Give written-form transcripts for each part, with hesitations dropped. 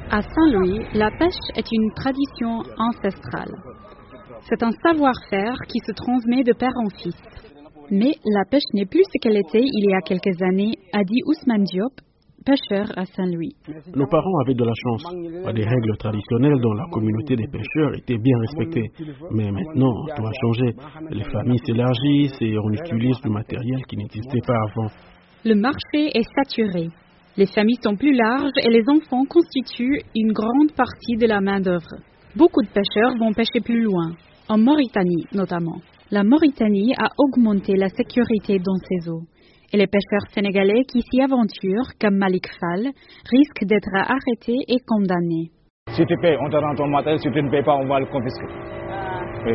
À Saint-Louis, la pêche est une tradition ancestrale. C'est un savoir-faire qui se transmet de père en fils. Mais la pêche n'est plus ce qu'elle était il y a quelques années, a dit Ousmane Diop, pêcheur à Saint-Louis. Nos parents avaient de la chance. Des règles traditionnelles dont la communauté des pêcheurs était bien respectée. Mais maintenant, tout a changé. Les familles s'élargissent et on utilise du matériel qui n'existait pas avant. Le marché est saturé. Les familles sont plus larges et les enfants constituent une grande partie de la main-d'œuvre. Beaucoup de pêcheurs vont pêcher plus loin, en Mauritanie notamment. La Mauritanie a augmenté la sécurité dans ses eaux. Et les pêcheurs sénégalais qui s'y aventurent, comme Malik Fall, risquent d'être arrêtés et condamnés. Si tu payes, on te rend ton matériel. Si tu ne payes pas, on va le confisquer. Oui.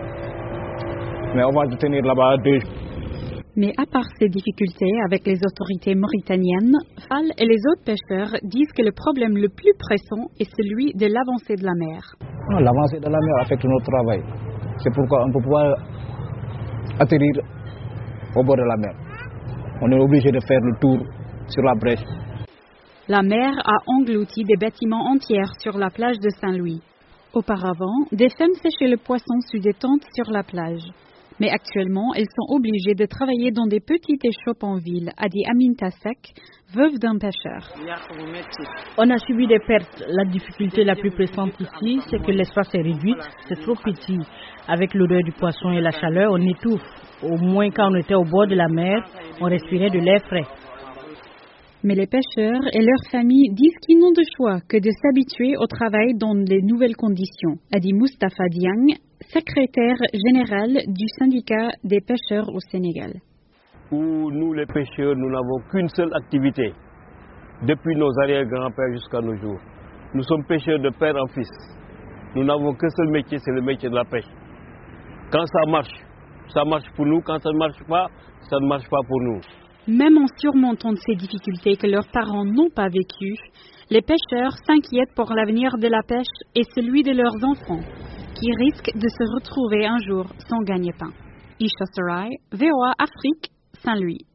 Mais on va te tenir là-bas 2 jours. Mais à part ces difficultés avec les autorités mauritaniennes, Fall et les autres pêcheurs disent que le problème le plus pressant est celui de l'avancée de la mer. L'avancée de la mer affecte notre travail. C'est pourquoi on ne peut pas atterrir au bord de la mer. On est obligé de faire le tour sur la brèche. La mer a englouti des bâtiments entiers sur la plage de Saint-Louis. Auparavant, des femmes séchaient le poisson sous des tentes sur la plage. Mais actuellement, elles sont obligées de travailler dans des petites échoppes en ville, a dit Aminta Sek, veuve d'un pêcheur. On a subi des pertes. La difficulté la plus pressante ici, c'est que l'espace est réduit, c'est trop petit. Avec l'odeur du poisson et la chaleur, on étouffe. Au moins, quand on était au bord de la mer, on respirait de l'air frais. Mais les pêcheurs et leurs familles disent qu'ils n'ont de choix que de s'habituer au travail dans les nouvelles conditions, a dit Moustapha Diagne, secrétaire général du syndicat des pêcheurs au Sénégal. Où nous, les pêcheurs, nous n'avons qu'une seule activité, depuis nos arrière-grands-pères jusqu'à nos jours. Nous sommes pêcheurs de père en fils. Nous n'avons qu'un seul métier, c'est le métier de la pêche. Quand ça marche pour nous. Quand ça ne marche pas, ça ne marche pas pour nous. Même en surmontant ces difficultés que leurs parents n'ont pas vécues, les pêcheurs s'inquiètent pour l'avenir de la pêche et celui de leurs enfants, qui risquent de se retrouver un jour sans gagne-pain. Isha Sarai, VOA Afrique, Saint-Louis.